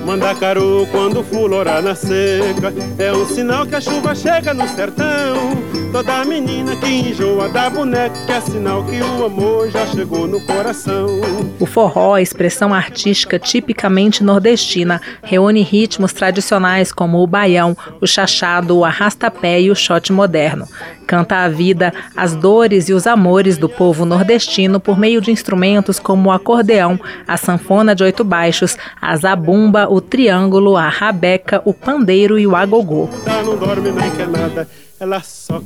Mandacaru quando fulorar na seca, é um sinal que a chuva chega no sertão. Toda menina que enjoa da boneca, que é sinal que o amor já chegou no coração. O forró, expressão artística tipicamente nordestina, reúne ritmos tradicionais como o baião, o chachado, o arrastapé e o xote moderno. Canta a vida, as dores e os amores do povo nordestino por meio de instrumentos como o acordeão, a sanfona de 8 baixos, a zabumba, o triângulo, a rabeca, o pandeiro e o agogô. Não dorme nem quer nada, ela só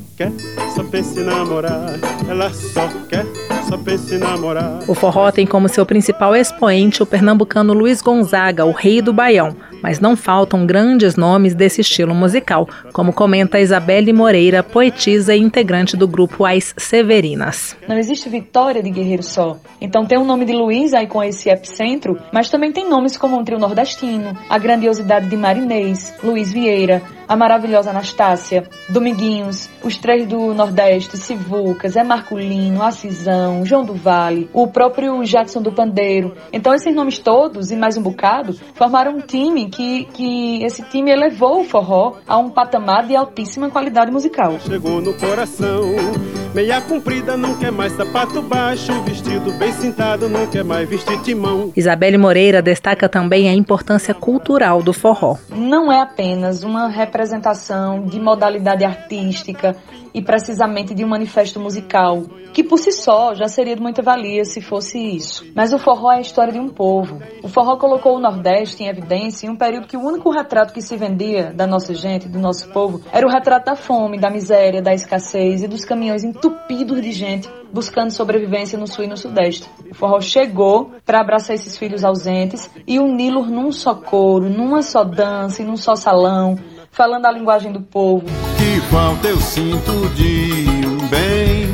pensa em namorar, ela só pensa em namorar. O forró tem como seu principal expoente o pernambucano Luiz Gonzaga, o rei do baião, mas não faltam grandes nomes desse estilo musical, como comenta Isabelle Moreira, poetisa e integrante do grupo As Severinas. Não existe vitória de guerreiro só. Então tem o nome de Luiz aí com esse epicentro, mas também tem nomes como o Trio Nordestino, a grandiosidade de Marinês, Luiz Vieira, a maravilhosa Anastácia, Dominguinhos, os Três do Nordeste, Sivuca, Zé Marculino, Assisão, João do Vale, o próprio Jackson do Pandeiro. Então esses nomes todos e mais um bocado formaram um time que esse time elevou o forró a um patamar de altíssima qualidade musical. Chegou no coração, meia comprida, não quer mais sapato baixo, vestido bem cintado, não quer mais vestir timão. Isabelle Moreira destaca também a importância cultural do forró. Não é apenas uma representação de modalidade artística e precisamente de um manifesto musical, que por si só já seria de muita valia se fosse isso. Mas o forró é a história de um povo. O forró colocou o Nordeste em evidência em um período que o único retrato que se vendia da nossa gente, do nosso povo, era o retrato da fome, da miséria, da escassez e dos caminhões entupidos de gente buscando sobrevivência no Sul e no Sudeste. O forró chegou para abraçar esses filhos ausentes e uni-los num só coro, numa só dança e num só salão, falando a linguagem do povo. Que falta eu sinto de um bem,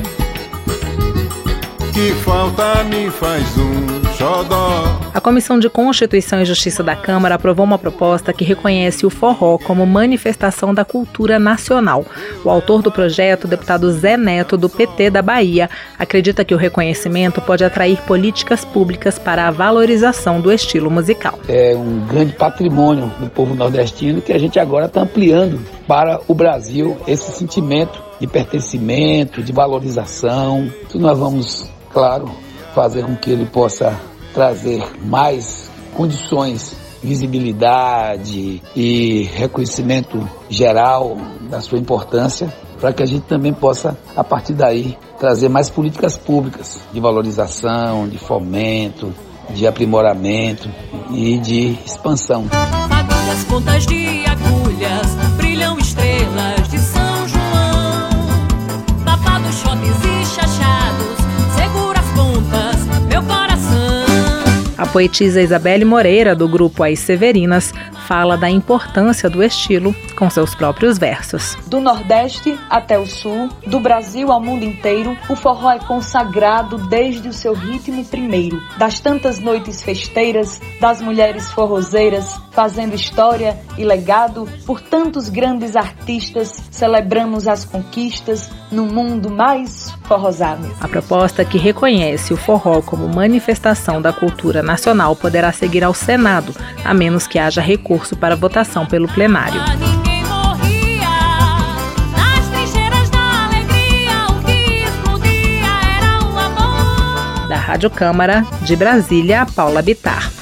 que falta me faz um xodó. A Comissão de Constituição e Justiça da Câmara aprovou uma proposta que reconhece o forró como manifestação da cultura nacional. O autor do projeto, o deputado Zé Neto, do PT da Bahia, acredita que o reconhecimento pode atrair políticas públicas para a valorização do estilo musical. É um grande patrimônio do povo nordestino que a gente agora está ampliando para o Brasil esse sentimento de pertencimento, de valorização. Que nós vamos, claro, fazer com que ele possa trazer mais condições, visibilidade e reconhecimento geral da sua importância, para que a gente também possa, a partir daí, trazer mais políticas públicas de valorização, de fomento, de aprimoramento e de expansão. As pontas de agulhas brilham estrelas de São João, papados, shotes e chachados, segura as pontas, meu coração. A poetisa Isabelle Moreira, do grupo As Severinas, fala da importância do estilo com seus próprios versos. Do Nordeste até o Sul, do Brasil ao mundo inteiro, o forró é consagrado desde o seu ritmo primeiro. Das tantas noites festeiras, das mulheres forrozeiras, fazendo história e legado, por tantos grandes artistas, celebramos as conquistas no mundo mais forrosado. A proposta que reconhece o forró como manifestação da cultura nacional poderá seguir ao Senado, a menos que haja recurso para votação pelo plenário. Ninguém morria nas trincheiras da alegria, o que explodia era o amor. Da Rádio Câmara, de Brasília, Paula Bittar.